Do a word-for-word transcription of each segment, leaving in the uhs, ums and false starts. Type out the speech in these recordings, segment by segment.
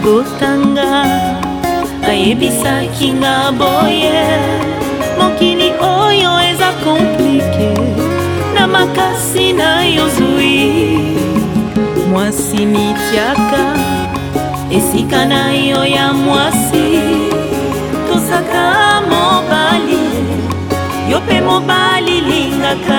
abotanga ayebisaki nga boye mokili oyo eza komplike na makasi na yo zwi mwasi mitiaka esika na yo ya mwasi tosaka mobali yo pe mobali lingaka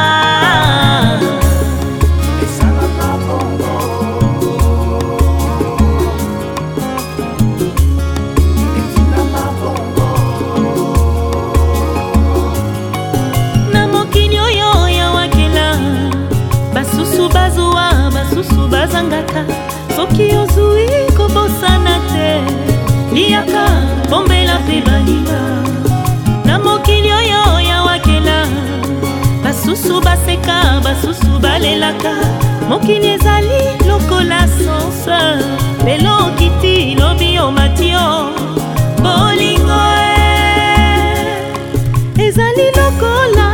basusu bazangaka soki ozwi kobosana te liaka bombela mpe balinga na mokili oyo ya wakela basusu baseka basusu balelaka mokili ezali lokola sansa lelo okiti lobi omatio bolingo ezali lokola